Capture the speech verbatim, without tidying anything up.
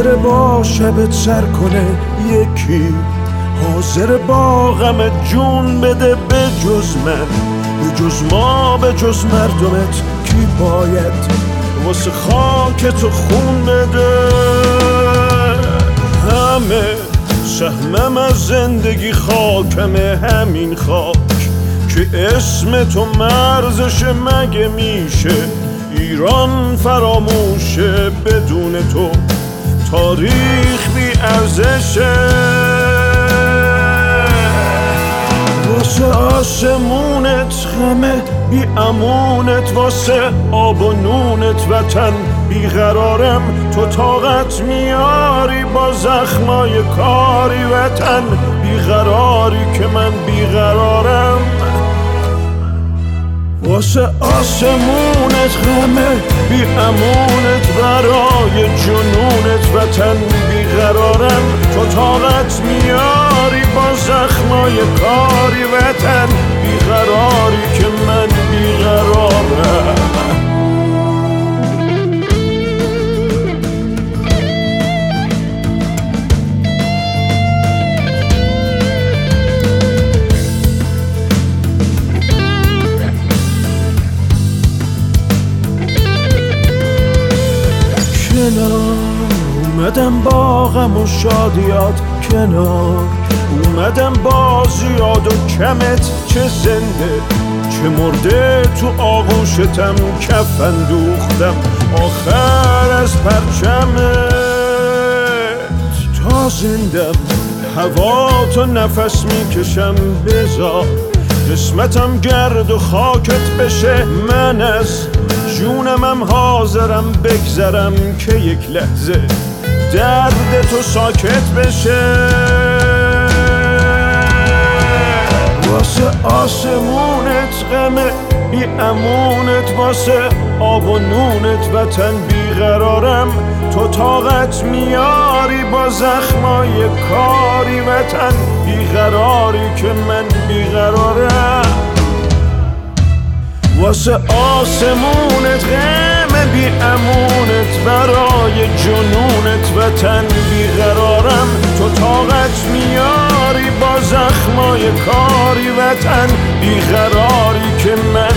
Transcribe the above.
حاضر با شبت سر کنه یکی، حاضر با غم جون بده به جز من، به جز ما، به جز مردمت کی باید واسه خاک تو خون بده؟ همه سهمم از زندگی خاکمه، همین خاک که اسم تو مرزش مگه میشه ایران فراموشه؟ بدون تو تاریخ بی ارزشه. واسه آسمونت غمه بی امونت، واسه آب و نونت وطن بیقرارم. تو طاقت میاری با زخمای کاری وطن بیقراری که من بیقرارم. واسه آسمونت غمه بی امونت، برای جنونت وطن بیقرارم. تو طاقت میاری با زخمای کاری وطن بیقراری که من بیقرارم. اومدم با غم و شادیات کنار، اومدم با زیاد و کمت، چه زنده چه مرده تو آغوشتم کفن دوختم آخر از پرچمت. تا زندم هوا تو نفس میکشم، بذار قسمتم گرد و خاکت بشه. من از جونمم حاضرم بگذرم که یک لحظه درد تو ساکت بشه. واسه آسمونت غمه بی امونت، واسه آب و نونت وطن بیقرارم. تو طاقت میاری با زخمای کاری وطن بیقراری که من بیقرارم. واسه آسمونت غم بی امونت، برای جنونت وطن بیقرارم. تو طاقت میاری با زخمای کاری وطن بیقراری که من